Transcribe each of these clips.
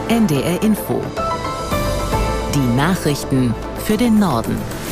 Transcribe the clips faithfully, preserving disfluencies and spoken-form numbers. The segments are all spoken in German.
N D R Info. Die Nachrichten für den Norden.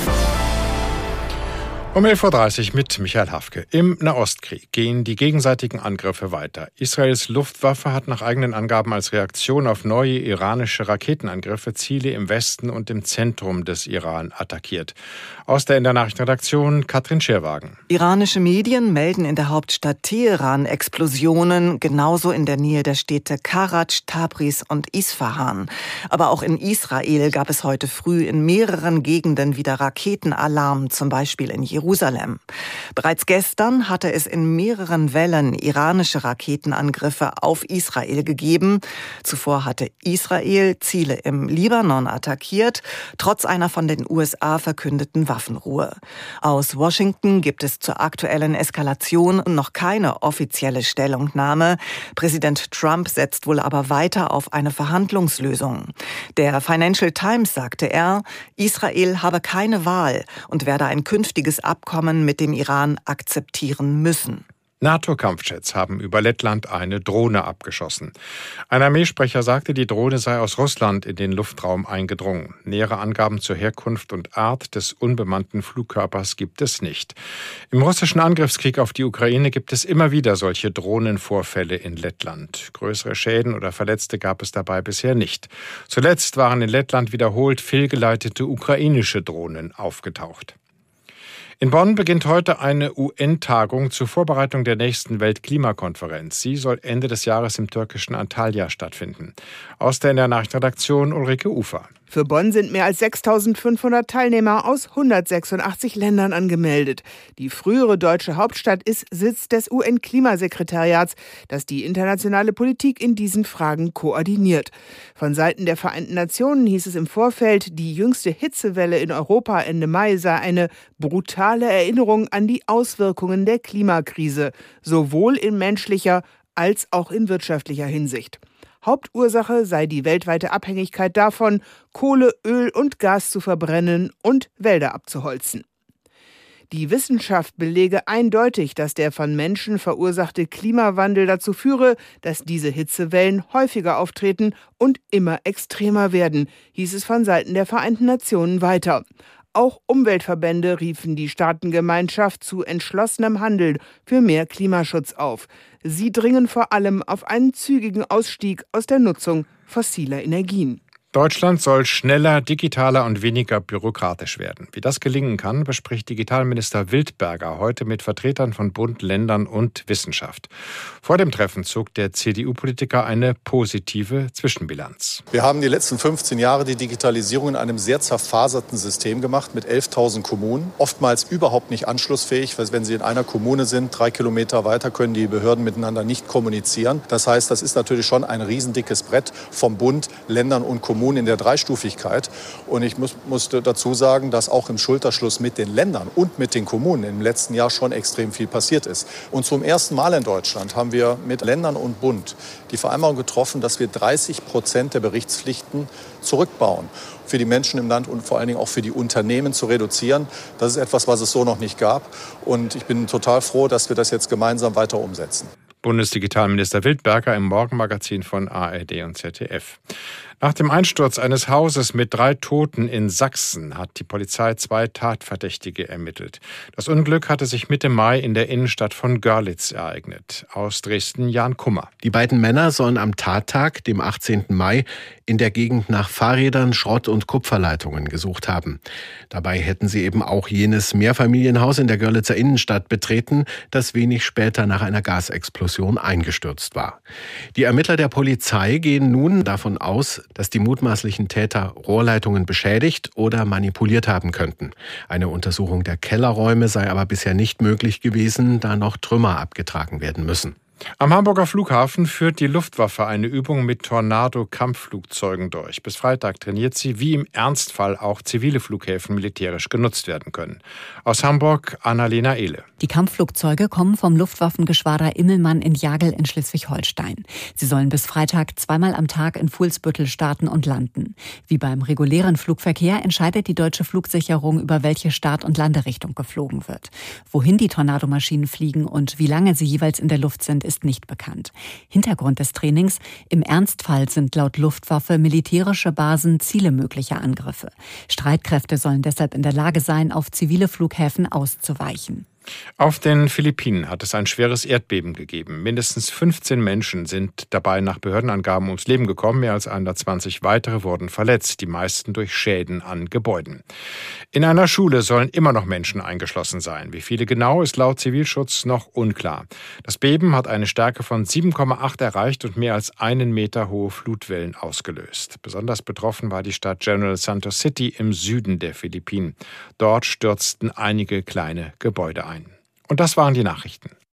Um elf Uhr dreißig mit Michael Hafke. Im Nahostkrieg gehen die gegenseitigen Angriffe weiter. Israels Luftwaffe hat nach eigenen Angaben als Reaktion auf neue iranische Raketenangriffe Ziele im Westen und im Zentrum des Iran attackiert. Aus der N D R Nachrichtenredaktion Katrin Scherwagen. Iranische Medien melden in der Hauptstadt Teheran Explosionen, genauso in der Nähe der Städte Karaj, Tabriz und Isfahan. Aber auch in Israel gab es heute früh in mehreren Gegenden wieder Raketenalarm, zum Beispiel in Jerusalem. Jerusalem. Bereits gestern hatte es in mehreren Wellen iranische Raketenangriffe auf Israel gegeben. Zuvor hatte Israel Ziele im Libanon attackiert, trotz einer von den U S A verkündeten Waffenruhe. Aus Washington gibt es zur aktuellen Eskalation noch keine offizielle Stellungnahme. Präsident Trump setzt wohl aber weiter auf eine Verhandlungslösung. Der Financial Times sagte er, Israel habe keine Wahl und werde ein künftiges Abkommen mit dem Iran akzeptieren müssen. NATO-Kampfjets haben über Lettland eine Drohne abgeschossen. Ein Armeesprecher sagte, die Drohne sei aus Russland in den Luftraum eingedrungen. Nähere Angaben zur Herkunft und Art des unbemannten Flugkörpers gibt es nicht. Im russischen Angriffskrieg auf die Ukraine gibt es immer wieder solche Drohnenvorfälle in Lettland. Größere Schäden oder Verletzte gab es dabei bisher nicht. Zuletzt waren in Lettland wiederholt fehlgeleitete ukrainische Drohnen aufgetaucht. In Bonn beginnt heute eine U N-Tagung zur Vorbereitung der nächsten Weltklimakonferenz. Sie soll Ende des Jahres im türkischen Antalya stattfinden. Aus der N D R Nachrichtenredaktion Ulrike Ufer. Für Bonn sind mehr als sechstausendfünfhundert Teilnehmer aus hundertsechsundachtzig Ländern angemeldet. Die frühere deutsche Hauptstadt ist Sitz des U N-Klimasekretariats, das die internationale Politik in diesen Fragen koordiniert. Von Seiten der Vereinten Nationen hieß es im Vorfeld, die jüngste Hitzewelle in Europa Ende Mai sei eine brutale Erinnerung an die Auswirkungen der Klimakrise, sowohl in menschlicher als auch in wirtschaftlicher Hinsicht. Hauptursache sei die weltweite Abhängigkeit davon, Kohle, Öl und Gas zu verbrennen und Wälder abzuholzen. Die Wissenschaft belege eindeutig, dass der von Menschen verursachte Klimawandel dazu führe, dass diese Hitzewellen häufiger auftreten und immer extremer werden, hieß es von Seiten der Vereinten Nationen weiter. Auch Umweltverbände riefen die Staatengemeinschaft zu entschlossenem Handeln für mehr Klimaschutz auf. Sie dringen vor allem auf einen zügigen Ausstieg aus der Nutzung fossiler Energien. Deutschland soll schneller, digitaler und weniger bürokratisch werden. Wie das gelingen kann, bespricht Digitalminister Wildberger heute mit Vertretern von Bund, Ländern und Wissenschaft. Vor dem Treffen zog der C D U-Politiker eine positive Zwischenbilanz. Wir haben die letzten fünfzehn Jahre die Digitalisierung in einem sehr zerfaserten System gemacht mit elftausend Kommunen. Oftmals überhaupt nicht anschlussfähig, weil wenn Sie in einer Kommune sind, drei Kilometer weiter können die Behörden miteinander nicht kommunizieren. Das heißt, das ist natürlich schon ein riesendickes Brett vom Bund, Ländern und Kommunen in der Dreistufigkeit. Und ich muss, musste dazu sagen, dass auch im Schulterschluss mit den Ländern und mit den Kommunen im letzten Jahr schon extrem viel passiert ist. Und zum ersten Mal in Deutschland haben wir mit Ländern und Bund die Vereinbarung getroffen, dass wir dreißig Prozent der Berichtspflichten zurückbauen. Für die Menschen im Land und vor allen Dingen auch für die Unternehmen zu reduzieren. Das ist etwas, was es so noch nicht gab. Und ich bin total froh, dass wir das jetzt gemeinsam weiter umsetzen. Bundesdigitalminister Wildberger im Morgenmagazin von A R D und Z D F. Nach dem Einsturz eines Hauses mit drei Toten in Sachsen hat die Polizei zwei Tatverdächtige ermittelt. Das Unglück hatte sich Mitte Mai in der Innenstadt von Görlitz ereignet. Aus Dresden Jan Kummer. Die beiden Männer sollen am Tattag, dem achtzehnten Mai, in der Gegend nach Fahrrädern, Schrott- und Kupferleitungen gesucht haben. Dabei hätten sie eben auch jenes Mehrfamilienhaus in der Görlitzer Innenstadt betreten, das wenig später nach einer Gasexplosion eingestürzt war. Die Ermittler der Polizei gehen nun davon aus, dass die mutmaßlichen Täter Rohrleitungen beschädigt oder manipuliert haben könnten. Eine Untersuchung der Kellerräume sei aber bisher nicht möglich gewesen, da noch Trümmer abgetragen werden müssen. Am Hamburger Flughafen führt die Luftwaffe eine Übung mit Tornado-Kampfflugzeugen durch. Bis Freitag trainiert sie, wie im Ernstfall auch zivile Flughäfen militärisch genutzt werden können. Aus Hamburg Annalena Ehle. Die Kampfflugzeuge kommen vom Luftwaffengeschwader Immelmann in Jagel in Schleswig-Holstein. Sie sollen bis Freitag zweimal am Tag in Fuhlsbüttel starten und landen. Wie beim regulären Flugverkehr entscheidet die deutsche Flugsicherung, über welche Start- und Landerichtung geflogen wird. Wohin die Tornadomaschinen fliegen und wie lange sie jeweils in der Luft sind, ist nicht bekannt. Hintergrund des Trainings: Im Ernstfall sind laut Luftwaffe militärische Basen Ziele möglicher Angriffe. Streitkräfte sollen deshalb in der Lage sein, auf zivile Flughäfen auszuweichen. Auf den Philippinen hat es ein schweres Erdbeben gegeben. Mindestens fünfzehn Menschen sind dabei nach Behördenangaben ums Leben gekommen. Mehr als hundertzwanzig weitere wurden verletzt, die meisten durch Schäden an Gebäuden. In einer Schule sollen immer noch Menschen eingeschlossen sein. Wie viele genau, ist laut Zivilschutz noch unklar. Das Beben hat eine Stärke von sieben Komma acht erreicht und mehr als einen Meter hohe Flutwellen ausgelöst. Besonders betroffen war die Stadt General Santos City im Süden der Philippinen. Dort stürzten einige kleine Gebäude ein. Und das waren die Nachrichten.